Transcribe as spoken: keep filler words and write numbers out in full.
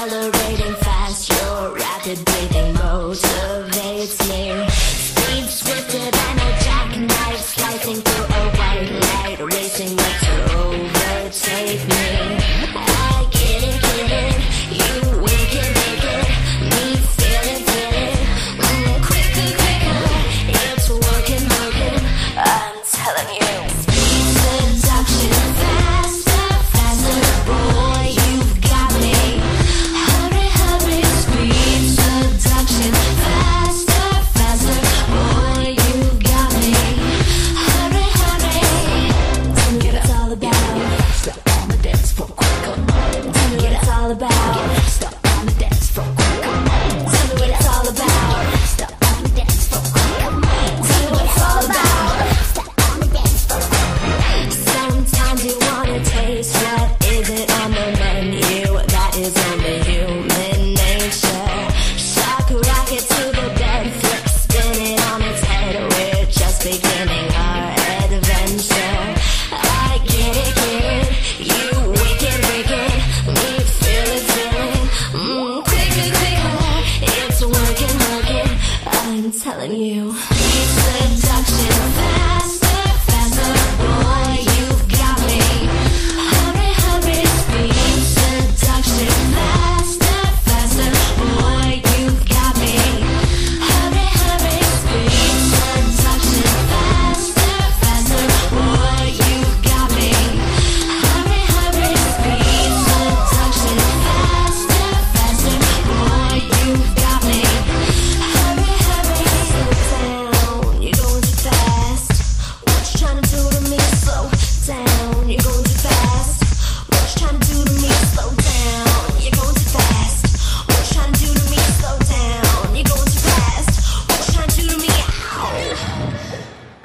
accelerating fast. Your rapid breathing motivates me. Speed swifted and a jackknife slicing through a white light, racing up to overtake me. I get it, get it, you wicked, wicked, me feel it, feel it, mm, quicker, quicker, it's working, working, I'm telling you. Speed seduction, faster, faster, boy, you've got me. Hurry, hurry, speed seduction, faster, faster, boy, you've got me. Hurry, hurry, tell me what it's all about. Step on the dance floor, quick, come on. Tell me what it's all about. Step on the dance floor, quick, come on. Tell me what it's all about. Step on the dance floor, quick, come on. Tell me what it's all about. Step on the dance floor. Sometimes you wanna taste what isn't on the menu. That is only human nature. Shock rocket to the bed, flip spinning on its head. We're just beginning our adventure. I get it, get it, you wicked, wicked, me feel it, feel it, mm, quicker, quicker, it's working, working, I'm telling you.